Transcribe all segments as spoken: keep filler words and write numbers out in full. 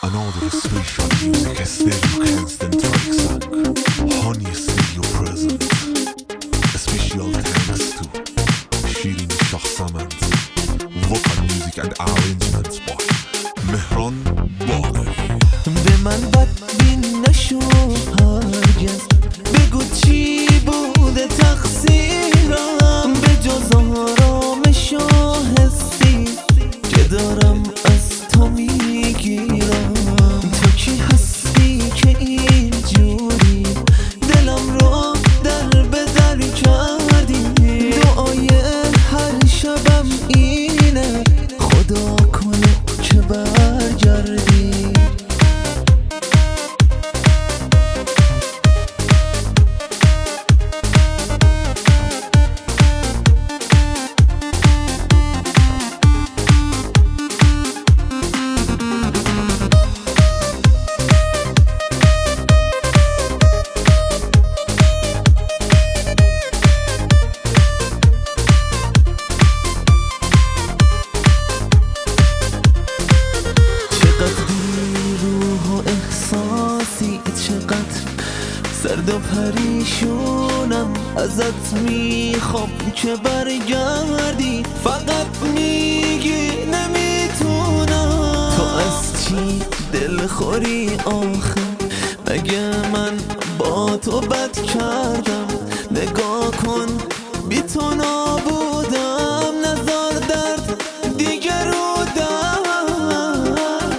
I know there is special music, a stereo constant track Honey, still your present. A special thanks to Shirin Shah Samand. Vocal music and arrangements by Mehran Baghavi. به من بدبین نشو هرگز، بگو چی بوده تقصیرم به جز آرامش و حسی که دارم از تو میگیرم. تو کی هستی که اینجوری دلم رو در به در کردی؟ دعای هر شبم اینه خدا کنه که برگردی. سرد و پریشونم ازت میخوام که برگردی، فقط میگی نمیتونم. تو از چی دلخوری آخه؟ مگه من با تو بد کردم؟ نگاه کن بی تو نابودم، نزار درد دیگه رو دردم.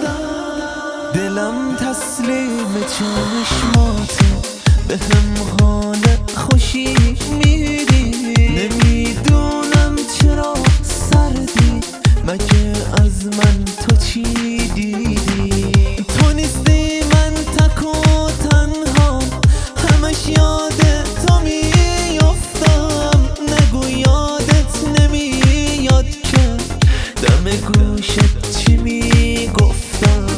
دلم تسلیم چشماته، به هم حال خوشی میدی. نمیدونم چرا سردی، مگه از من تو چی دیدی؟ تو نیستی من تک و تنها، همش یاد تو میافتم. نگو یادت نمیاد که دم گوشت چی میگفتم.